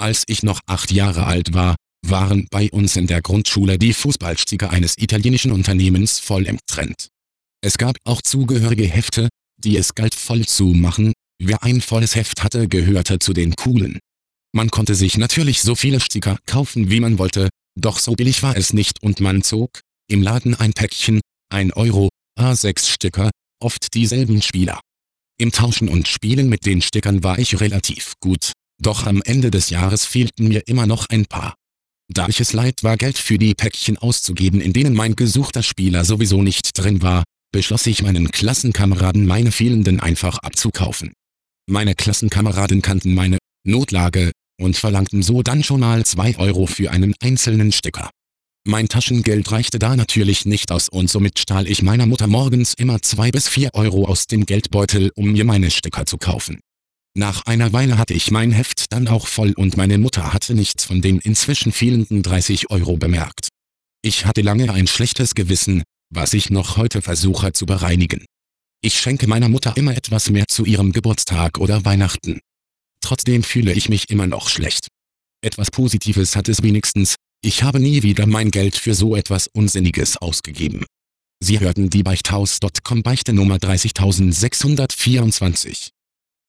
Als ich noch 8 Jahre alt war, waren bei uns in der Grundschule die Fußballsticker eines italienischen Unternehmens voll im Trend. Es gab auch zugehörige Hefte, die es galt voll zu machen. Wer ein volles Heft hatte, gehörte zu den Coolen. Man konnte sich natürlich so viele Sticker kaufen wie man wollte, doch so billig war es nicht und man zog im Laden ein Päckchen, 1 Euro, A6 Sticker, oft dieselben Spieler. Im Tauschen und Spielen mit den Stickern war ich relativ gut, doch am Ende des Jahres fehlten mir immer noch ein paar. Da ich es leid war, Geld für die Päckchen auszugeben, in denen mein gesuchter Spieler sowieso nicht drin war, beschloss ich, meinen Klassenkameraden meine fehlenden einfach abzukaufen. Meine Klassenkameraden kannten meine Notlage und verlangten so dann schon mal 2 Euro für einen einzelnen Sticker. Mein Taschengeld reichte da natürlich nicht aus und somit stahl ich meiner Mutter morgens immer 2 bis 4 Euro aus dem Geldbeutel, um mir meine Sticker zu kaufen. Nach einer Weile hatte ich mein Heft dann auch voll und meine Mutter hatte nichts von den inzwischen fehlenden 30 Euro bemerkt. Ich hatte lange ein schlechtes Gewissen, was ich noch heute versuche zu bereinigen. Ich schenke meiner Mutter immer etwas mehr zu ihrem Geburtstag oder Weihnachten. Trotzdem fühle ich mich immer noch schlecht. Etwas Positives hat es wenigstens: Ich habe nie wieder mein Geld für so etwas Unsinniges ausgegeben. Sie hörten die Beichthaus.com Beichte Nummer 30624.